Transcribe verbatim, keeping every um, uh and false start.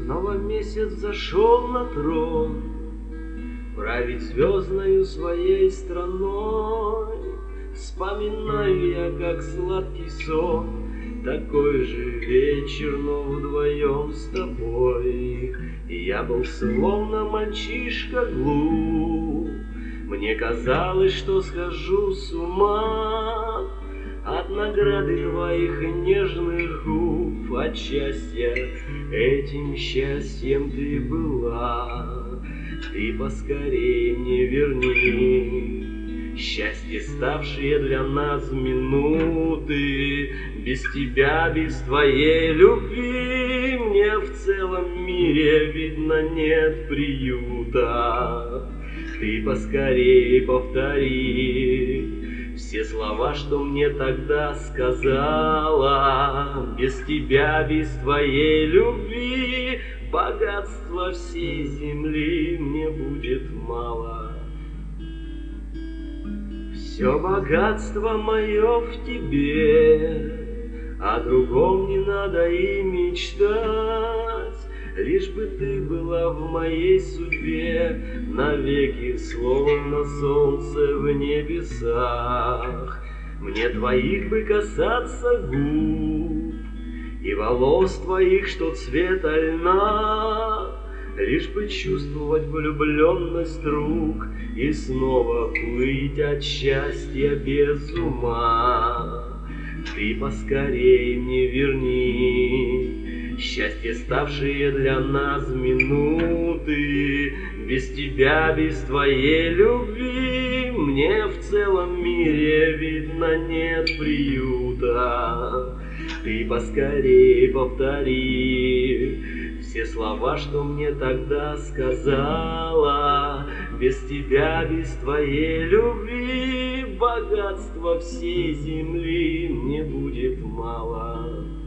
Снова месяц зашел на трон, править звездною своей страной. Вспоминаю я, как сладкий сон, такой же вечер, но вдвоем с тобой. И я был словно мальчишка глуп, мне казалось, что схожу с ума от награды твоих нежных губ, от счастья этим счастьем ты была. Ты поскорей мне верни счастье, ставшие для нас минуты. Без тебя, без твоей любви мне в целом мире, видно, нет приюта. Ты поскорей повтори все слова, что мне тогда сказала. Без тебя, без твоей любви богатства всей земли мне будет мало. Все богатство мое в тебе, о другом не надо и мечтать. Лишь бы ты была в моей судьбе навеки, словно солнце в небесах. Мне твоих бы касаться губ и волос твоих, что цвета льна, лишь бы чувствовать влюбленность рук и снова плыть от счастья без ума. Ты поскорей мне верни счастье, ставшие для нас минуты. Без тебя, без твоей любви мне в целом мире, видно, нет приюта. Ты поскорей повтори все слова, что мне тогда сказала. Без тебя, без твоей любви богатства всей земли мне будет мало.